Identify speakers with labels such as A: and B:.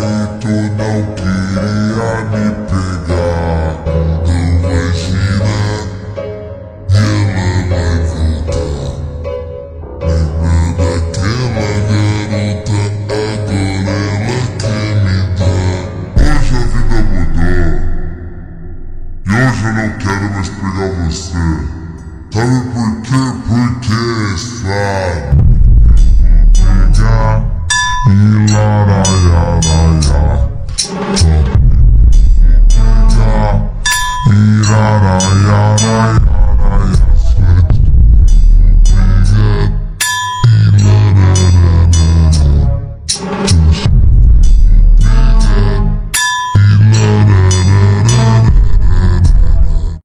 A: tu não queria me pegar. Não vai girar e ela vai voltar. Lembra daquela garota, agora ela quer me dar. Hoje a vida mudou e hoje eu não quero mais pegar você. Sabe por quê?